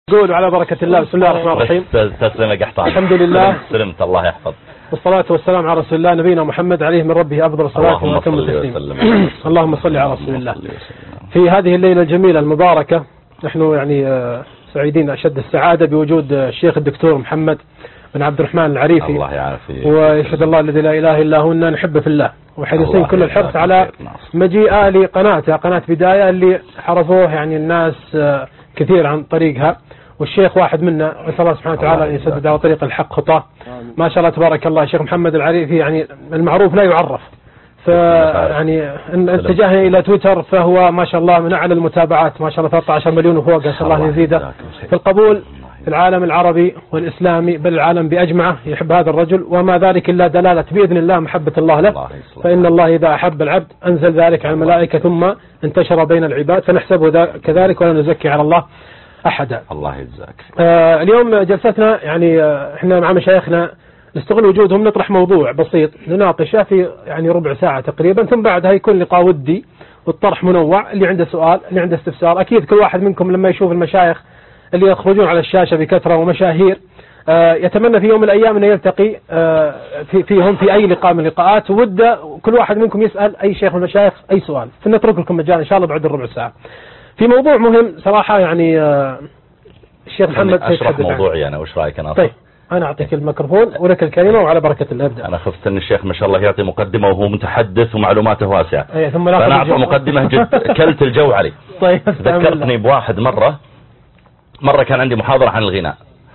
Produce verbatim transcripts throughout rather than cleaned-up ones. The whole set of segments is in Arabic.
قول على بركة الله. بسم الله الرحمن الرحيم. تسلم يا قحطان. الحمد لله. سلمت، الله يحفظ. والصلاة والسلام على رسول الله نبينا محمد عليه من ربه أفضل الصلاة وأتم التسليم. اللهم صل على رسول الله. في هذه الليلة الجميلة المباركة نحن يعني سعيدين أشد السعادة بوجود الشيخ الدكتور محمد بن عبد الرحمن العريفي. الله يعافيه. ويشهد الله الذي لا إله إلا هو أننا نحبه في الله، وحريصين كل الحرص على مجيئه لقناته قناة بداية اللي حرفوه يعني الناس كثير عن طريقها، والشيخ واحد منا، نسأل الله سبحانه وتعالى أن يسدد على طريق الحق خطاه. ما شاء الله تبارك الله. الشيخ محمد العريفي يعني المعروف لا يعرف، فيعني إن اتجاهنا إلى تويتر فهو ما شاء الله من أعلى المتابعات، ما شاء الله ثلاثة عشر مليون وفوق، نسأل الله يزيده في القبول في العالم العربي والإسلامي بل العالم بأجمعه. يحب هذا الرجل، وما ذلك إلا دلالة بإذن الله محبة الله له، فإن الله إذا أحب العبد أنزل ذلك على الملائكة ثم انتشر بين العباد، فنحسبه كذلك ولا نزكي على الله أحدا. الله يجزاك. آه اليوم جلستنا يعني آه احنا مع مشايخنا نستغل وجودهم، نطرح موضوع بسيط نناقشه في يعني ربع ساعة تقريبا، ثم بعدها يكون لقاء ودي والطرح منوع، اللي عنده سؤال اللي عنده استفسار. أكيد كل واحد منكم لما يشوف المشايخ اللي يخرجون على الشاشة بكثرة ومشاهير آه يتمنى في يوم من الأيام أن يلتقي آه في فيهم في أي لقاء من اللقاءات، وده كل واحد منكم يسأل أي شيخ من المشايخ أي سؤال، فنترك لكم مجال إن شاء الله بعد الربع ساعة في موضوع مهم صراحة. يعني آه الشيخ محمد أشرح موضوعي أنا، وش رأيك أنا؟ طيب أنا أعطيك الميكروفون ولك الكلمة وعلى بركة الله ابدأ. أنا خفت أن الشيخ ما شاء الله يعطي مقدمة وهو متحدث ومعلوماته واسعة. أيه ثم أنا أعطي مقدمة جد كلت الجو علي. طيب ذكرتني بواحد مرة مرة كان عندي محاضرة عن الغناء،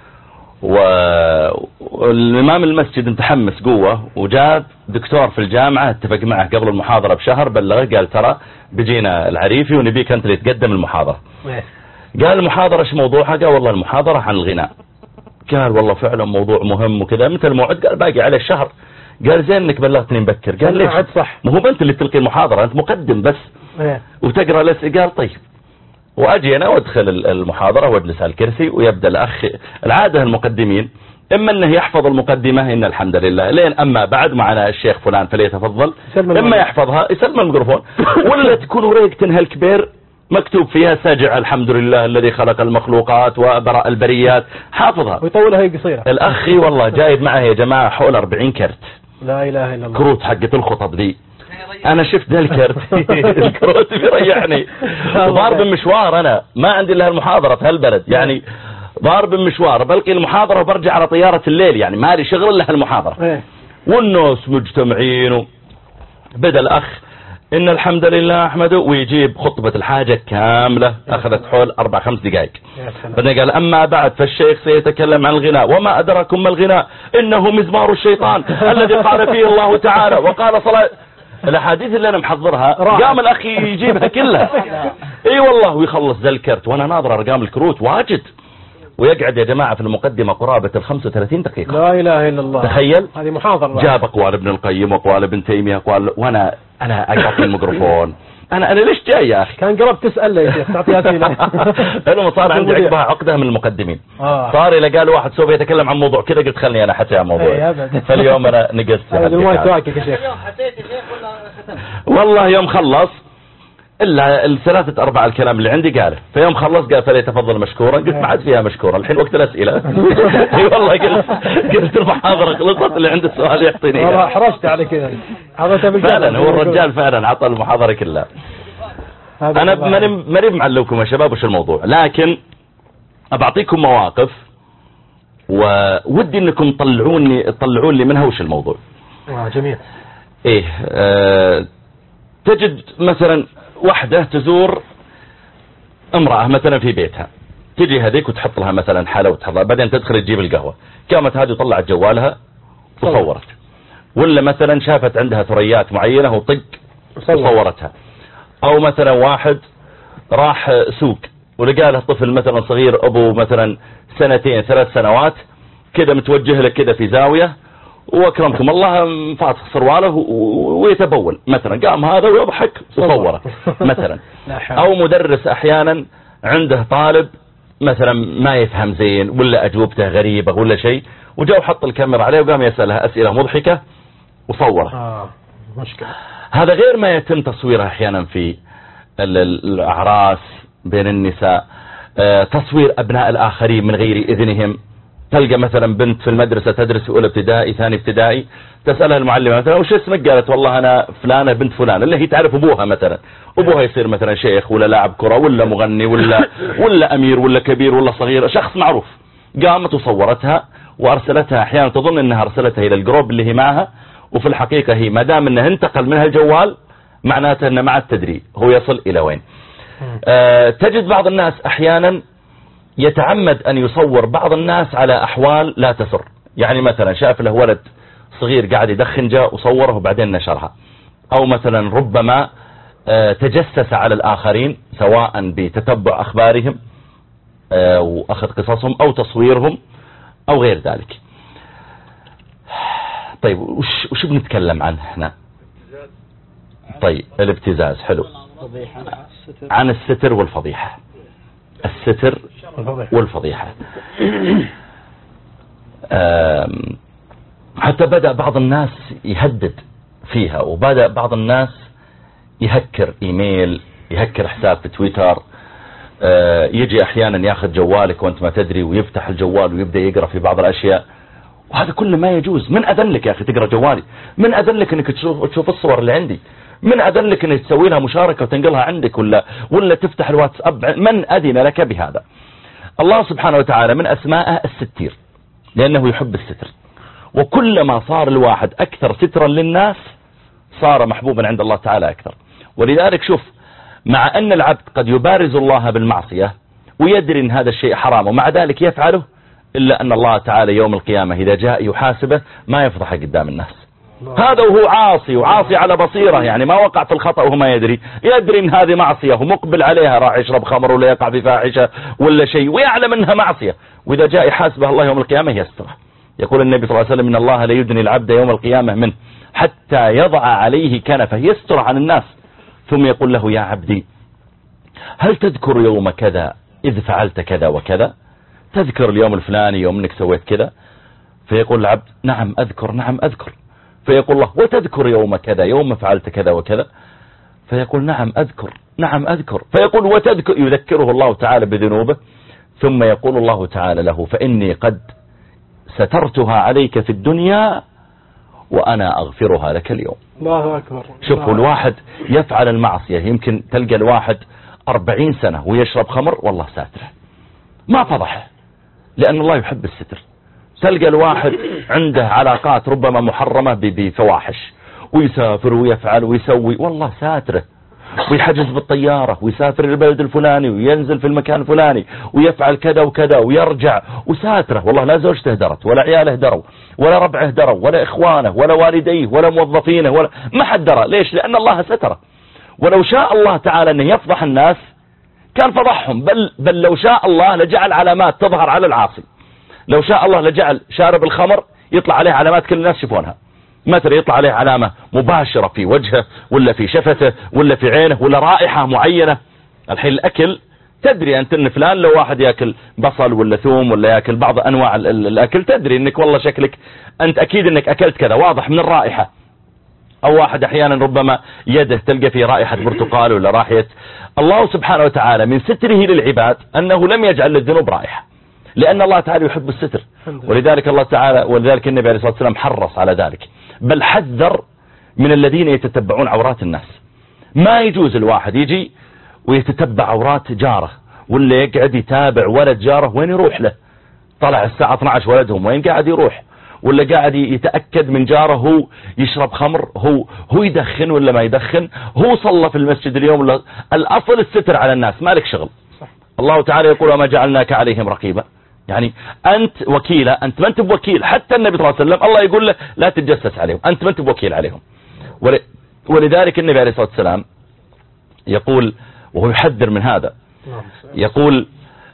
والإمام المسجد متحمس قوة، وجاب دكتور في الجامعة اتفق معه قبل المحاضرة بشهر، بلغه قال ترى بيجينا العريفي ونبيك أنت اللي تقدم المحاضرة. قال المحاضرة ايش موضوعها؟ قال والله المحاضرة عن الغناء. قال والله فعلا موضوع مهم وكذا. متى الموعد؟ قال باقي على الشهر. قال زين انك بلغتني مبكر. قال ليش؟ صح، ما هو انت اللي تلقي المحاضرة، انت مقدم بس وتقرأ لس. قال طيب. واجي انا وادخل المحاضرة واجلس على الكرسي، ويبدأ الاخ. العادة المقدمين اما انه يحفظ المقدمة ان الحمد لله لين اما بعد معنا الشيخ فلان فليتفضل، اما يحفظها يسلم الميكروفون، ولا تكون ورقة هالكبير مكتوب فيها ساجع الحمد لله الذي خلق المخلوقات وبرأ البريات، حافظها ويطولها هي قصيرة. الاخي والله جايب معه يا جماعة حول أربعين كرت. لا اله الا الله. كروت حقت الخطب دي. انا شفت ذا الكرت الكروت بيريحني. ضارب مشوار، انا ما عندي الا المحاضرة في هالبلد، يعني ضارب مشوار بلقي المحاضرة وبرجع على طيارة الليل، يعني ما لي شغل الا المحاضرة. والناس مجتمعين. بدأ الاخ إن الحمد لله أحمد، ويجيب خطبة الحاجة كاملة أخذت حول أربع خمس دقائق. بعدين قال أما بعد فالشيخ سيتكلم عن الغناء، وما أدركم ما الغناء إنه مزمار الشيطان الذي قال فيه الله تعالى وقال صلاة. الأحاديث اللي أنا محضرها قام الأخ يجيبها كلها. إي والله. ويخلص ذا الكرت وأنا ناظر أرقام الكروت واجد، ويقعد يا جماعة في المقدمة قرابة ال خمسة وثلاثين دقيقة. لا إله إلا الله. تخيل هذه محاضرة. جاب أقوال ابن القيم وأقوال ابن تيمية أقوال، وأنا أنا أقطع الميكروفون. أنا أنا ليش جاي يا أخي؟ كان قرب تسأل لي يا شيخ تعطي أسئلة. أنا صار عندي عقبها عقدة من المقدمين. آه. صار إلى قال واحد سوف يتكلم عن موضوع كذا، قلت خلني أنا حتى عن موضوع. فاليوم أنا نقصت. ما يتواكب يا شيخ. والله يوم خلص إلا الثلاثة أربعة الكلام اللي عندي قاله، فيوم خلص قال فليتفضل مشكورا. قلت ما عاد فيها مشكورا الحين وقت الأسئلة. اي والله قلت قلت المحاضرة خلصت، اللي عنده السؤال يعطيني. والله حرجت على كذا. فعلا هو الرجال فعلا عطى المحاضرة كلها. أنا مريب معلوكم يا شباب وش الموضوع، لكن أبعطيكم مواقف وودي إنكم تطلعوني تطلعون لي منها وش الموضوع. آه جميل. إيه آه تجد مثلا وحدة تزور امرأة مثلا في بيتها، تجي هذيك وتحط لها مثلا حالة وتحضر، بعدين تدخل تجيب القهوة، قامت هذه وطلعت جوالها وصورت. ولا مثلا شافت عندها ثريات معينة وطق وصورتها. او مثلا واحد راح سوق ولقى له طفل مثلا صغير ابو مثلا سنتين ثلاث سنوات كذا متوجه لك كذا في زاوية، واكرمكم الله فاتح سرواله ويتبول مثلا، قام هذا ويضحك وصوره مثلا. او مدرس احيانا عنده طالب مثلا ما يفهم زين ولا اجوبته غريبة ولا شيء، وجاء وحط الكاميرا عليه وقام يسألها اسئلة مضحكة وصوره. آه مشكلة. هذا غير ما يتم تصويره احيانا في الاعراس بين النساء. تصوير أبناء الآخرين من غير إذنهم. تلقى مثلا بنت في المدرسة تدرس في أولى ابتدائي ثاني ابتدائي، تسألها المعلمة مثلا وش اسمك؟ قالت والله أنا فلانة بنت فلانة، اللي هي تعرف أبوها مثلا، أبوها يصير مثلا شيخ ولا لاعب كرة ولا مغني ولا ولا أمير ولا كبير ولا صغير، شخص معروف. قامت وصورتها وأرسلتها، أحيانا تظن أنها أرسلتها إلى الجروب اللي هي معها، وفي الحقيقة هي ما دام أنه انتقل منها الجوال معناته أنه مع التدريب هو يصل إلى وين. أه تجد بعض الناس أحيانا يتعمد أن يصور بعض الناس على أحوال لا تسر، يعني مثلا شاف له ولد صغير قاعد يدخن جاء وصوره وبعدين نشرها، أو مثلا ربما أه تجسس على الآخرين سواء بتتبع أخبارهم أه وأخذ قصصهم أو تصويرهم أو غير ذلك. طيب وش, وش بنتكلم عنه هنا؟ طيب الابتزاز حلو، عن الستر والفضيحة. الستر والفضيحة. حتى بدأ بعض الناس يهدد فيها، وبدأ بعض الناس يهكر ايميل، يهكر حساب في تويتر، يجي احيانا ياخذ جوالك وانت ما تدري ويفتح الجوال ويبدأ يقرأ في بعض الاشياء، وهذا كله ما يجوز. من أذن لك يا أخي تقرأ جوالي؟ من أذن لك أنك تشوف, تشوف الصور اللي عندي؟ من أذن لك أنك تسوي لها مشاركة وتنقلها عندك ولا, ولا تفتح الواتساب؟ من أذن لك بهذا؟ الله سبحانه وتعالى من أسمائه الستير، لأنه يحب الستر، وكلما صار الواحد أكثر سترا للناس صار محبوبا عند الله تعالى أكثر. ولذلك شوف، مع أن العبد قد يبارز الله بالمعصية ويدري أن هذا الشيء حرام ومع ذلك يفعله، إلا أن الله تعالى يوم القيامة إذا جاء يحاسبه ما يفضحه قدام الناس. هذا وهو عاصي، وعاصي على بصيرة، يعني ما وقع في الخطأ وهو ما يدري، يدري ان هذه معصية ومقبل عليها، راح يشرب خمر ولا يقع في فاحشة ولا شيء ويعلم انها معصية، وإذا جاء يحاسبه الله يوم القيامة يستره. يقول النبي صلى الله عليه وسلم إن الله لا يدني العبد يوم القيامة منه حتى يضع عليه كنفه يستر عن الناس، ثم يقول له يا عبدي هل تذكر يوم كذا إذ فعلت كذا وكذا؟ تذكر اليوم الفلاني يوم انك سويت كذا؟ فيقول العبد نعم أذكر نعم أذكر. فيقول الله وتذكر يوم كذا يوم فعلت كذا وكذا؟ فيقول نعم أذكر نعم أذكر. فيقول وتذكر، يذكره الله تعالى بذنوبه، ثم يقول الله تعالى له فإني قد سترتها عليك في الدنيا وأنا أغفرها لك اليوم. الله أكبر. شوفوا الواحد يفعل المعصية، يمكن تلقى الواحد أربعين سنة ويشرب خمر والله ساتره ما فضحه، لأن الله يحب الستر. تلقى الواحد عنده علاقات ربما محرمة بفواحش ويسافر ويفعل ويسوي والله ساتره، ويحجز بالطيارة ويسافر البلد الفلاني وينزل في المكان الفلاني ويفعل كذا وكذا ويرجع وساتره، والله لا زوجته اهدرت ولا عياله اهدروا ولا ربعه اهدروا ولا إخوانه ولا والديه ولا موظفينه ولا ما حد درى. ليش؟ لأن الله ستره. ولو شاء الله تعالى أن يفضح الناس كان فضحهم، بل, بل لو شاء الله لجعل علامات تظهر على العاصي. لو شاء الله لجعل شارب الخمر يطلع عليه علامات كل الناس يشوفونها، مثلا يطلع عليه علامة مباشرة في وجهه ولا في شفته ولا في عينه ولا رائحة معينة. الحين الأكل تدري أنت أن فلان لو واحد يأكل بصل ولا ثوم ولا يأكل بعض أنواع الأكل تدري أنك والله شكلك أنت أكيد أنك أكلت كذا، واضح من الرائحة. أو واحد أحيانا ربما يده تلقى فيه رائحة برتقال ولا رائحة. الله سبحانه وتعالى من ستره للعباد أنه لم يجعل للذنوب رائحة، لأن الله تعالى يحب الستر. ولذلك الله تعالى ولذلك النبي عليه الصلاة والسلام حرص على ذلك، بل حذر من الذين يتتبعون عورات الناس. ما يجوز الواحد يجي ويتتبع عورات جاره ولا يقعد يتابع ولد جاره وين يروح له، طلع الساعة اثني عشر ولدهم وين قاعد يروح، ولا قاعد يتأكد من جاره هو يشرب خمر، هو هو يدخن ولا ما يدخن، هو صلى في المسجد اليوم ولا. الأصل الستر على الناس، مالك شغل. الله تعالى يقول وما جعلناك عليهم رقيبا، يعني أنت وكيلة، أنت ما أنت بوكيل. حتى النبي صلى الله عليه وسلم الله يقول له لا تتجسس عليهم، أنت ما أنت بوكيل عليهم. ولذلك النبي عليه الصلاة والسلام يقول وهو يحذر من هذا، يقول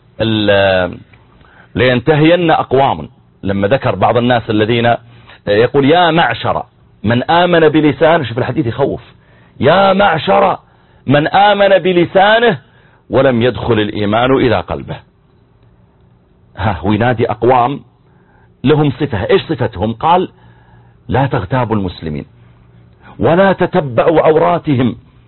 لينتهين أقوام، لما ذكر بعض الناس الذين يقول يا معشر من آمن بلسانه، شوف الحديث يخوف، يا معشر من آمن بلسانه ولم يدخل الإيمان إلى قلبه. ها وينادي أقوام لهم صفة، إيش صفتهم؟ قال لا تغتابوا المسلمين ولا تتبعوا عوراتهم،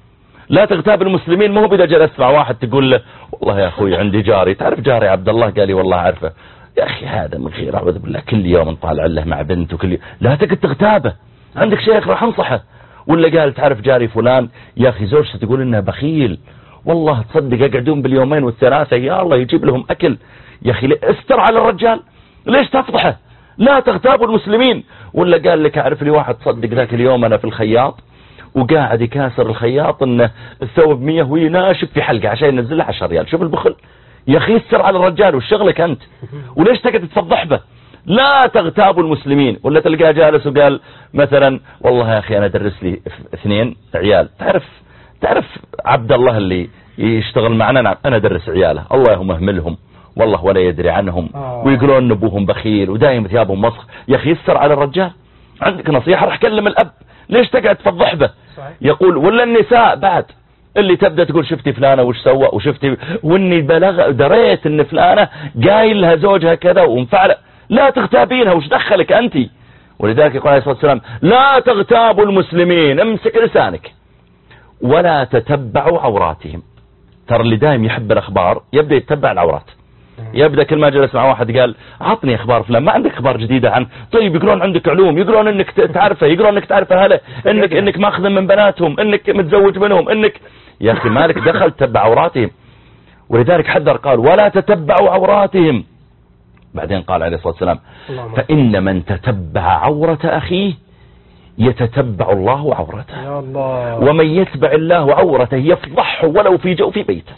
لا تغتاب المسلمين. ما هو بدأ جلست مع واحد تقول له والله يا أخوي عندي جاري، تعرف جاري عبد الله؟ قال لي والله عارفه. يا أخي هذا من غير أعوذ بالله كل يوم نطالع له مع بنت وكل يوم. لا تقعد تغتابه، عندك شيخ راح انصحه. ولا قال تعرف جاري فلان يا أخي زوجته تقول إنه بخيل، والله تصدق يقعدون باليومين والثلاثة يا الله يجيب لهم أكل. يا أخي استر على الرجال، ليش تفضحه؟ لا تغتابوا المسلمين. ولا قال لك أعرف لي واحد تصدق ذاك اليوم أنا في الخياط وقاعد يكاسر الخياط إنه الثوب مية وهي ناشف في حلقة عشان ينزلها عشرة ريال. شوف البخل يا أخي، استر على الرجال وشغلك أنت، وليش تقعد تفضح به؟ لا تغتابوا المسلمين. ولا تلقاه جالس وقال مثلا والله يا أخي أنا درس لي اثنين عيال، تعرف تعرف عبد الله اللي يشتغل معنا؟ نعم أنا درس عياله، الله هم أهملهم والله ولا يدري عنهم، ويقولون نبوهم بخيل ودايم ثيابهم مسخ. يا أخي يسر على الرجال، عندك نصيحة راح كلم الأب، ليش تقعد تفضح به؟ يقول ولا النساء بعد اللي تبدأ تقول شفتي فلانة وش سوى وشفتي، واني بلغ دريت ان فلانة قايل لها زوجها كذا ومفعله. لا تغتابينها، وش دخلك أنت؟ ولذلك يقول عليه الصلاة والسلام لا تغتابوا المسلمين، امسك لسانك ولا تتبعوا عوراتهم. ترى اللي دائم يحب الأخبار يبدأ يتبع العورات. يبدأ كل ما جلس مع واحد قال عطني أخبار فلان، ما عندك أخبار جديدة عن، طيب يقولون عندك علوم، يقولون إنك تعرفه، يقولون إنك تعرفه هلا، إنك إنك ماخذ من بناتهم، إنك متزوج منهم، إنك يا أخي مالك دخل تتبع عوراتهم. ولذلك حذر قال ولا تتبعوا عوراتهم. بعدين قال عليه الصلاة والسلام فإن من تتبع عورة أخيه يتتبع الله عورته، يا الله. ومن يتبع الله عورته يفضحه ولو في جوف بيته.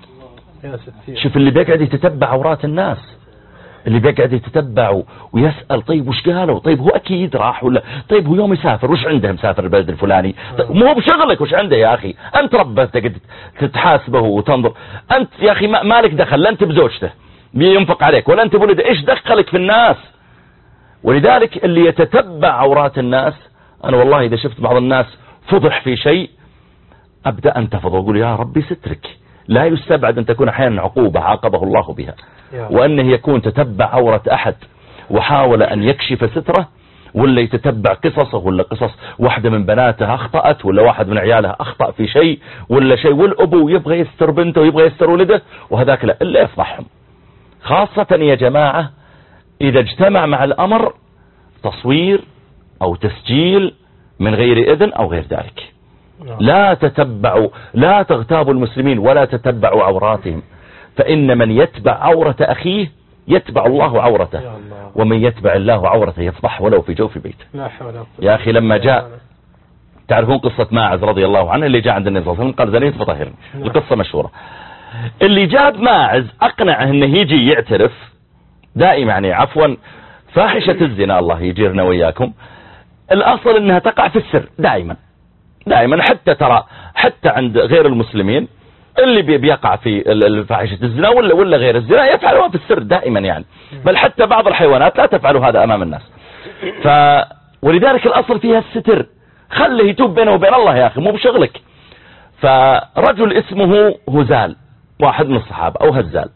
شوف اللي بيقعد يتتبع عورات الناس، اللي بيقعد يتتبع ويسأل طيب وش قالوا، طيب هو أكيد راح ولا، طيب هو يوم يسافر وش عنده مسافر البلد الفلاني، طيب مو بشغلك وش عنده يا أخي، أنت ربه تقعد تتحاسبه وتنظر. أنت يا أخي مالك دخل، لا أنت بزوجته ينفق عليك ولا أنت بولده، إيش دخلك في الناس؟ ولذلك اللي يتتبع عورات الناس، أنا والله إذا شفت بعض الناس فضح في شيء أبدأ أنتفض وأقول يا ربي سترك. لا يستبعد أن تكون أحيانا عقوبة عاقبه الله بها، وأنه يكون تتبع عورة أحد وحاول أن يكشف ستره، ولا يتتبع قصصه، ولا قصص واحدة من بناته أخطأت، ولا واحد من عيالها أخطأ في شيء ولا شيء، والأبو يبغى يستر بنته ويبغى يستر ولده، وهذاك لا إلا يفضحهم. خاصة يا جماعة إذا اجتمع مع الأمر تصوير أو تسجيل من غير إذن أو غير ذلك. لا تتبعوا، لا تغتابوا المسلمين ولا تتبعوا عوراتهم، فإن من يتبع عورة أخيه يتبع الله عورته، ومن يتبع الله عورته يفضح ولو في جوف بيته. يا أخي لما جاء، تعرفون قصة ماعز رضي الله عنه اللي جاء عند النبي صلى الله عليه وسلم قال زنيت فطهرني، القصة مشهورة. اللي جاب ماعز أقنعه أنه يجي يعترف دائما، يعني عفوا فاحشة الزنا الله يجيرنا وياكم، الأصل أنها تقع في السر دائما دائما، حتى ترى حتى عند غير المسلمين اللي بيقع في فاحشة الزنا ولا ولا غير الزنا يفعلوها في السر دائما يعني، بل حتى بعض الحيوانات لا تفعل هذا أمام الناس. ف ولذلك الأصل فيها الستر، خله يتوب بينه وبين الله يا أخي مو بشغلك. فرجل اسمه هزال، واحد من الصحابة أو هزال،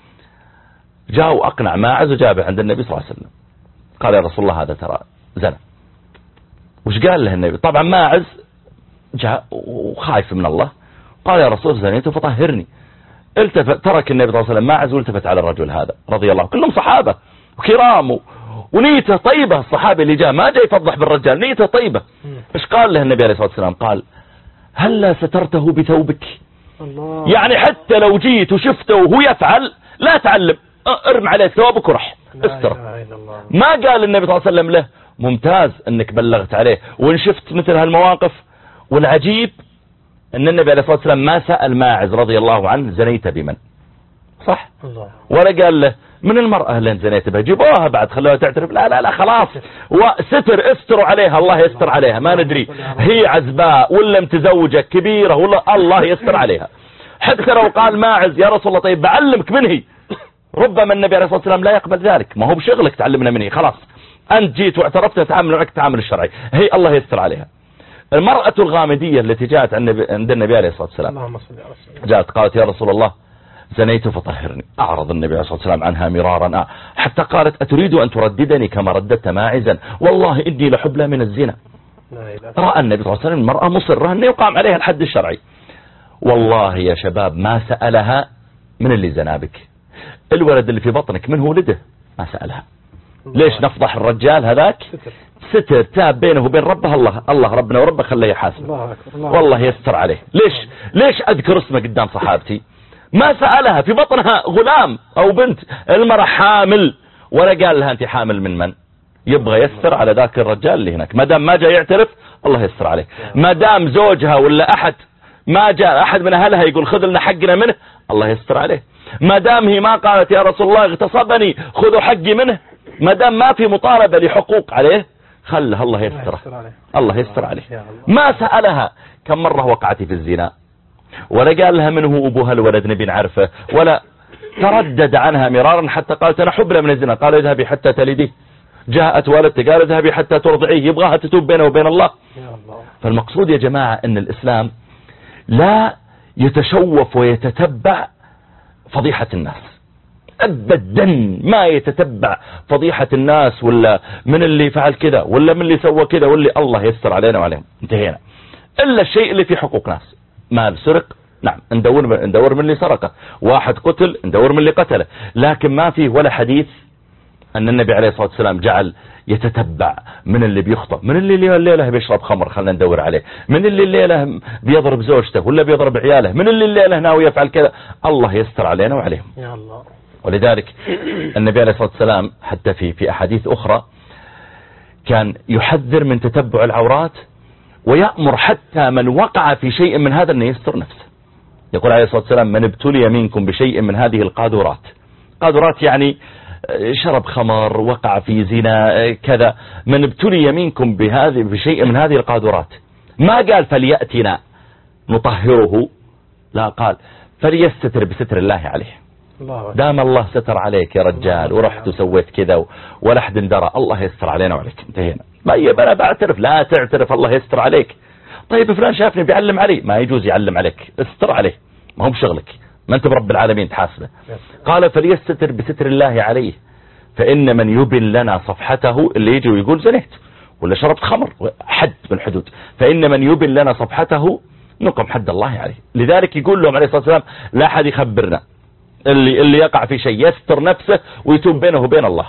جاء وأقنع ماعز وجابه عند النبي صلى الله عليه وسلم، قال يا رسول الله هذا ترى زنا. وش قال له النبي؟ طبعا ماعز جاء وخايف من الله، قال يا رسول زنيت فطهرني. التفت، ترك النبي صلى الله عليه وسلم ماعز والتفت على الرجل هذا رضي الله عنه، كلهم صحابة وكرام ونيته طيبة. الصحابي اللي جاء ما جاء يفضح بالرجال، نيته طيبة. ايش قال له النبي عليه الصلاة والسلام؟ قال هلا سترته بثوبك؟ الله. يعني حتى لو جيت وشفته وهو يفعل لا تعلم، ارم عليه ثوبك ورح استر. ما قال النبي صلى الله عليه وسلم له ممتاز انك بلغت عليه. وان شفت مثل هالمواقف، والعجيب ان النبي عليه الصلاة والسلام ما سأل ماعز رضي الله عنه زنيت بمن، صح الله. ولا قال له من المرأة اللي زنيت بها جيبوها بعد خلوها تعترف، لا لا لا خلاص وستر، استروا عليها، الله يستر عليها، ما ندري هي عزباء ولا متزوجة كبيرة ولا، الله يستر عليها. حتى لو قال ماعز يا رسول الله طيب بعلمك من هي، ربما النبي عليه الصلاة والسلام لا يقبل ذلك، ما هو بشغلك تعلمنا من هي، خلاص أنت جيت واعترفت تعامل معك التعامل الشرعي، هي الله يستر عليها. المرأة الغامدية التي جاءت عند النبي عليه الصلاة والسلام جاءت قالت يا رسول الله زنيت فطهرني. أعرض النبي عليه الصلاة والسلام عنها مرارا، حتى قالت أتريد أن ترددني كما رددت ماعزا؟ والله إني لحبلى من الزنا. رأى النبي صلى الله عليه وسلم المرأة مصرة أن يقام عليها الحد الشرعي، والله يا شباب ما سألها من اللي زنابك، الولد اللي في بطنك من هو ولده ما سألها. ليش نفضح الرجال هذاك؟ ستر تاب بينه وبين ربه، الله الله ربنا وربه خليه يحاسبه، والله يستر عليه. ليش ليش أذكر اسمه قدام صحابتي؟ ما سألها، في بطنها غلام أو بنت، المرأة حامل، ولا قال لها أنت حامل من من؟ يبغى يستر على ذاك الرجال اللي هناك، ما دام ما جاء يعترف الله يستر عليه. ما دام زوجها ولا أحد ما جاء أحد من أهلها يقول خذ لنا حقنا منه الله يستر عليه. ما دام هي ما قالت يا رسول الله اغتصبني خذوا حقي منه، ما دام ما في مطالبة لحقوق عليه خلها الله يستر الله يستر عليه. ما سألها كم مرة وقعتي في الزنا، ولا قال لها من هو أبوها الولد نبي نعرفه، ولا تردد عنها مرارا حتى قالت أنا حبلى من الزنا، قال اذهبي حتى تلديه. جاءت والدته قال اذهبي حتى ترضعيه، يبغاها تتوب بينه وبين الله. فالمقصود يا جماعة أن الإسلام لا يتشوف ويتتبع فضيحة الناس أبدا، ما يتتبع فضيحة الناس ولا من اللي فعل كذا ولا من اللي سوى كذا واللي الله يستر علينا وعليهم، انتهينا. إلا الشيء اللي في حقوق ناس، مال سرق نعم ندور ندور من اللي سرقه، واحد قتل ندور من اللي قتله، لكن ما فيه ولا حديث أن النبي عليه الصلاة والسلام جعل يتتبع من اللي بيخطب، من اللي الليلة بيشرب خمر خلنا ندور عليه، من اللي الليلة بيضرب زوجته ولا بيضرب عياله، من اللي الليلة ناوي يفعل كذا، الله يستر علينا وعليهم يا الله. ولذلك النبي عليه الصلاة والسلام حتى في في أحاديث أخرى كان يحذر من تتبع العورات، ويأمر حتى من وقع في شيء من هذا أن يستر نفسه. يقول عليه الصلاة والسلام من ابتلي منكم بشيء من هذه القاذورات، قاذورات يعني شرب خمر، وقع في زنا كذا، من ابتلي منكم بهذه بشيء من هذه القاذورات، ما قال فليأتنا نطهره، لا قال فليستتر بستر الله عليه. دام الله ستر عليك يا رجال ورحت وسويت كذا ولا احد درى، الله يستر علينا وعليك، انتهينا. ما يبقى انا بعترف، لا تعترف الله يستر عليك. طيب فلان شافني بيعلم علي، ما يجوز يعلم عليك، استر عليه، ما هو بشغلك، ما انت برب العالمين تحاسبه. قال فليستتر بستر الله عليه، فإن من يبن لنا صفحته، اللي يجي ويقول زنيت ولا شربت خمر حد من الحدود، فإن من يبن لنا صفحته نقم حد الله عليه. لذلك يقول لهم عليه الصلاة والسلام لا أحد يخبرنا، اللي اللي يقع في شيء يستر نفسه ويتوب بينه وبين الله.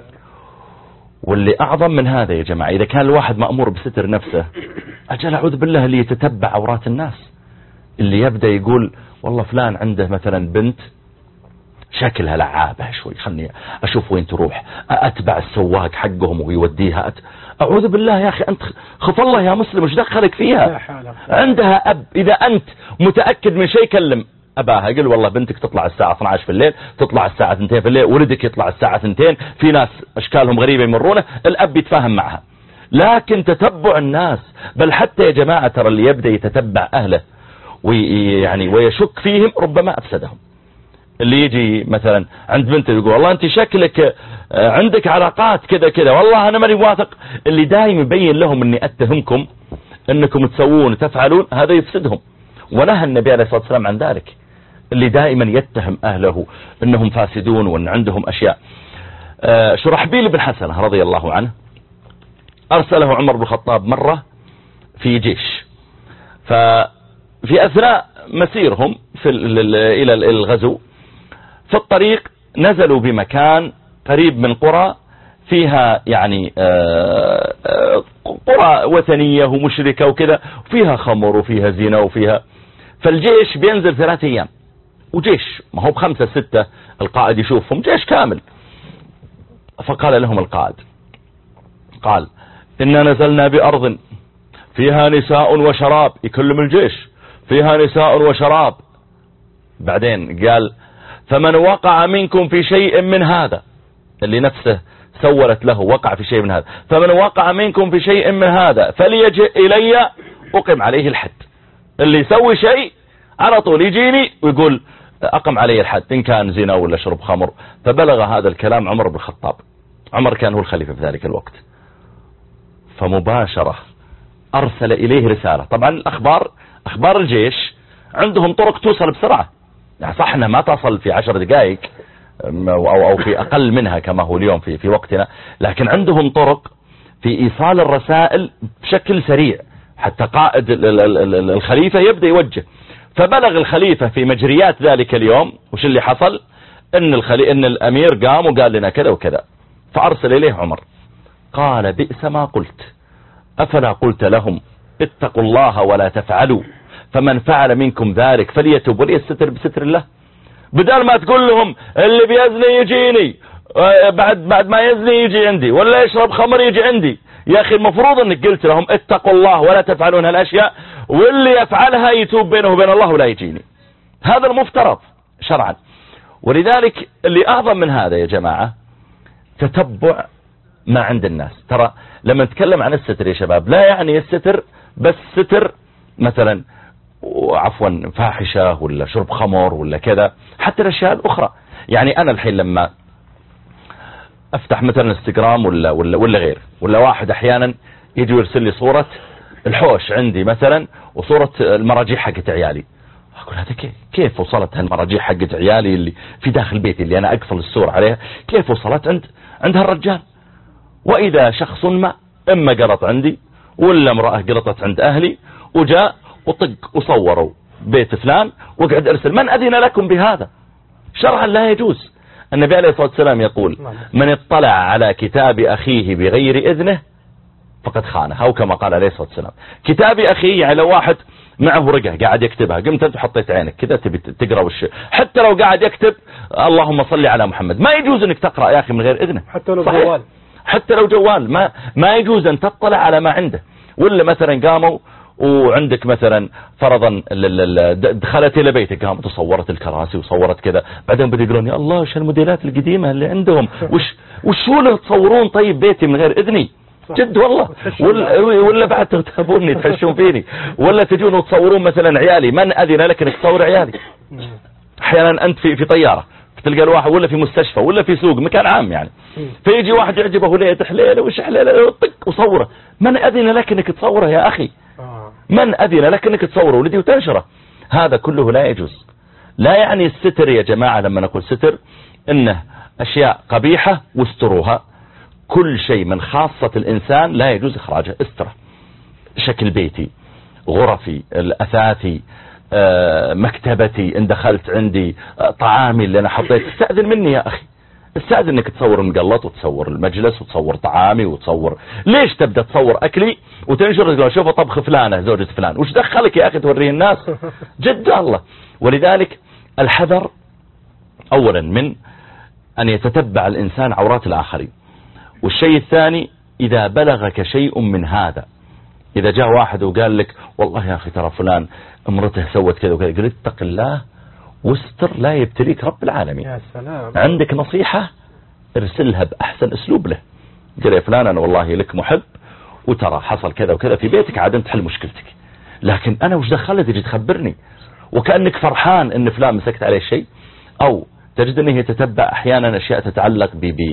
واللي أعظم من هذا يا جماعة، إذا كان الواحد مأمور بستر نفسه، أجل أعوذ بالله اللي يتتبع عورات الناس، اللي يبدأ يقول والله فلان عنده مثلا بنت شكلها لعابة شوي، خلني أشوف وين تروح، أتبع السواق حقهم ويوديها أت... أعوذ بالله يا أخي، أنت خف الله يا مسلم، وش دخلك فيها؟ عندها أب، إذا أنت متأكد من شيء كلم أباها، قل والله بنتك تطلع الساعة اثنتي عشرة في الليل، تطلع الساعة اثنتين في الليل، ولدك يطلع الساعة اثنتين، في ناس أشكالهم غريبة يمرونه، الأب يتفاهم معها. لكن تتبع الناس، بل حتى يا جماعة ترى اللي يبدأ يتتبع أهله ويعني ويشك فيهم ربما أفسدهم. اللي يجي مثلا عند بنته يقول والله أنت شكلك عندك علاقات كذا كذا، والله أنا ماني واثق، اللي دايم يبين لهم أني أتهمكم أنكم تسوون وتفعلون، هذا يفسدهم. ونهى النبي عليه الصلاة والسلام عن ذلك، اللي دائما يتهم أهله أنهم فاسدون وأن عندهم أشياء. شرحبيل بن حسنة رضي الله عنه أرسله عمر بن الخطاب مرة في جيش، ففي أثناء مسيرهم في إلى الغزو في الطريق نزلوا بمكان قريب من قرى فيها يعني قرى وثنية ومشركة وكذا، وفيها خمر وفيها زنا وفيها، فالجيش بينزل ثلاثة أيام، وجيش ما هو بخمسة ستة، القائد يشوفهم جيش كامل. فقال لهم القائد، قال إننا نزلنا بأرض فيها نساء وشراب، يكلم الجيش فيها نساء وشراب. بعدين قال فمن وقع منكم في شيء من هذا، اللي نفسه سولت له وقع في شيء من هذا، فمن وقع منكم في شيء من هذا فليجئ إلي أقم عليه الحد. اللي يسوي شيء على طول يجيني ويقول أقم عليه الحد، إن كان زنا ولا شرب خمر. فبلغ هذا الكلام عمر بن الخطاب، عمر كان هو الخليفة في ذلك الوقت، فمباشرة أرسل إليه رسالة. طبعا الأخبار أخبار الجيش عندهم طرق توصل بسرعة، يعني صح أنها ما تصل في عشر دقائق أو أو في أقل منها كما هو اليوم في في وقتنا، لكن عندهم طرق في إيصال الرسائل بشكل سريع، حتى قائد الخليفة يبدأ يوجه. فبلغ الخليفة في مجريات ذلك اليوم وش اللي حصل، ان الخلي... ان الامير قام وقال لنا كذا وكذا. فارسل اليه عمر قال بئس ما قلت، افلا قلت لهم اتقوا الله ولا تفعلوا، فمن فعل منكم ذلك فليتوب وليستتر بستر الله. بدل ما تقول لهم اللي بيزني يجيني، بعد بعد ما يزني يجي عندي، ولا يشرب خمر يجي عندي. يا اخي المفروض انك قلت لهم اتقوا الله ولا تفعلون هالاشياء، واللي يفعلها يتوب بينه وبين الله ولا يجيني. هذا المفترض شرعا. ولذلك اللي اعظم من هذا يا جماعة تتبع ما عند الناس. ترى لما نتكلم عن الستر يا شباب لا يعني الستر بس ستر مثلا عفوا فاحشة ولا شرب خمر ولا كذا، حتى الاشياء الاخرى. يعني انا الحين لما افتح مثلا انستغرام ولا ولا ولا غير، ولا واحد احيانا يجي يرسل لي صورة الحوش عندي مثلا وصورة المراجيح حقت عيالي، اقول هذا كيف كيف وصلت هالمراجيح حقت عيالي اللي في داخل بيتي اللي انا اقفل الصورة عليها، كيف وصلت عند عند هالرجال؟ واذا شخص ما اما قلط عندي ولا امرأة قلطت عند اهلي وجاء وطق وصوروا بيت فلان وقعد ارسل، من اذن لكم بهذا؟ شرعا لا يجوز. النبي عليه الصلاة والسلام يقول من اطلع على كتاب أخيه بغير إذنه فقد خانه، أو كما قال عليه الصلاة والسلام. كتاب أخيه يعني لو واحد معه ورقة قاعد يكتبها، قمت أنت وحطيت عينك كذا تبي تقرأ وش، حتى لو قاعد يكتب اللهم صل على محمد ما يجوز أنك تقرأ يا أخي من غير إذنه، حتى لو جوال، حتى لو جوال ما ما يجوز أن تطلع على ما عنده. ولا مثلا قاموا وعندك مثلا فرضا دخلت الى بيتك قامت وصورت الكراسي وصورت كذا، بعدين بدي يقولون يا الله وش الموديلات القديمة اللي عندهم، وش وش هو اللي تصورون طيب بيتي من غير اذني؟ جد والله. ولا, ولا بعد تغتابوني تحشون فيني، ولا تجون وتصورون مثلا عيالي، من اذن لك انك تصور عيالي؟ احيانا انت في في طيارة تلقى الواحد ولا في مستشفى ولا في سوق مكان عام يعني، فيجي واحد يعجبه ليه حليله وش حليله طق وصوره، من اذن لك انك تصوره يا اخي؟ من أذن لك أنك تصوره ولدي وتنشره؟ هذا كله لا يجوز. لا يعني الستر يا جماعة لما نقول ستر إنه أشياء قبيحة واستروها. كل شيء من خاصة الإنسان لا يجوز إخراجه. استره شكل بيتي، غرفي، الأثاثي، مكتبتي، إن دخلت عندي طعامي اللي أنا حطيت، استأذن مني يا أخي، استأذن انك تصور المقلط وتصور المجلس وتصور طعامي وتصور. ليش تبدأ تصور اكلي وتنشر لو شوفوا طبخ فلانة زوجة فلان؟ وش دخلك يا اخي توريه الناس؟ جد الله. ولذلك الحذر اولا من ان يتتبع الانسان عورات الاخرين. والشيء الثاني اذا بلغك شيء من هذا، اذا جاء واحد وقال لك والله يا اخي ترى فلان امرته سوت كذا وكذا، قل اتق الله واستر لا يبتليك رب العالمين. يا سلام. عندك نصيحة ارسلها بأحسن اسلوب له، قل يا فلان انا والله لك محب وترى حصل كذا وكذا في بيتك، عاد انت تحل مشكلتك، لكن انا وش دخلت تجي تخبرني وكأنك فرحان ان فلان مسكت عليه شيء. او تجد انه يتتبع احيانا اشياء تتعلق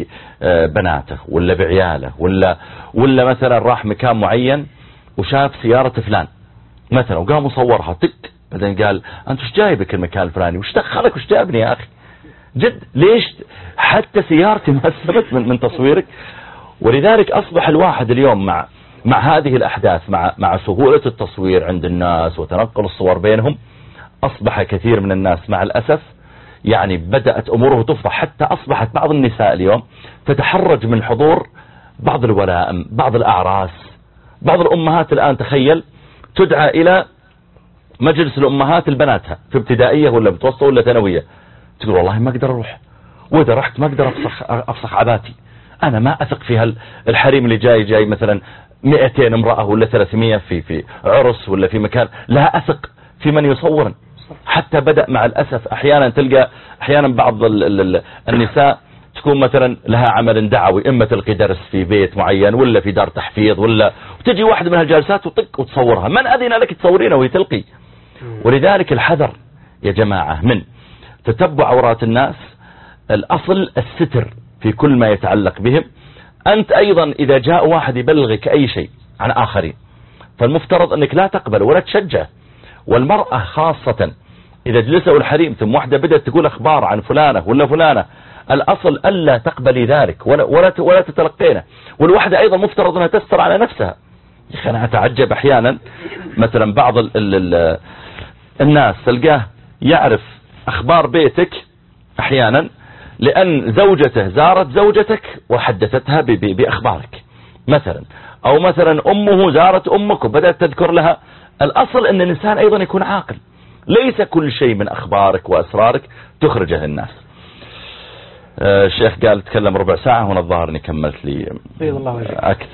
ببناته ولا بعياله، ولا ولا مثلا راح مكان معين وشاف سيارة فلان مثلا وقام مصورها تك، بعدين قال انت وش جايبك المكان الفلاني، وش دخلك وش جابني يا اخي؟ جد ليش حتى سيارتي ما استفدت من, من تصويرك؟ ولذلك اصبح الواحد اليوم مع مع هذه الاحداث، مع مع سهولة التصوير عند الناس وتنقل الصور بينهم، اصبح كثير من الناس مع الاسف يعني بدأت اموره تفضح. حتى اصبحت بعض النساء اليوم تتحرج من حضور بعض الولائم، بعض الاعراس. بعض الامهات الان تخيل تدعى الى مجلس الأمهات البناتها في ابتدائية ولا متوسطة ولا ثانوية، تقول والله ما أقدر أروح، وإذا رحت ما أقدر أفسخ أفسخ عباتي، أنا ما أثق في هالحريم اللي جاي جاي مثلا مئتين امرأة ولا ثلاثمية في في عرس ولا في مكان، لا أثق في من يصورن. حتى بدأ مع الأسف أحيانا تلقى أحيانا بعض ال ال النساء تكون مثلا لها عمل دعوي، إما تلقي درس في بيت معين ولا في دار تحفيظ، ولا وتجي واحد من هالجالسات وطق وتصورها، من أذن لك تصورينها وهي تلقي؟ ولذلك الحذر يا جماعة من تتبع عورات الناس. الأصل الستر في كل ما يتعلق بهم. أنت أيضا إذا جاء واحد يبلغك أي شيء عن آخرين فالمفترض أنك لا تقبل ولا تشجع. والمرأة خاصة إذا جلسوا الحريم ثم واحدة بدأت تقول أخبار عن فلانة ولا فلانة، الأصل ألا تقبلي ذلك ولا, ولا, ولا تتلقينه. والواحدة أيضا مفترض أنها تستر على نفسها. أنا أتعجب أحيانا مثلا بعض ال ال الناس تلقاه يعرف أخبار بيتك أحيانا لأن زوجته زارت زوجتك وحدثتها بأخبارك مثلا، أو مثلا أمه زارت أمك وبدأت تذكر لها. الأصل أن الإنسان أيضا يكون عاقل، ليس كل شيء من أخبارك وأسرارك تخرجه للناس. الشيخ قال تكلم ربع ساعة، هنا الظاهر اني كملت لي أكثر.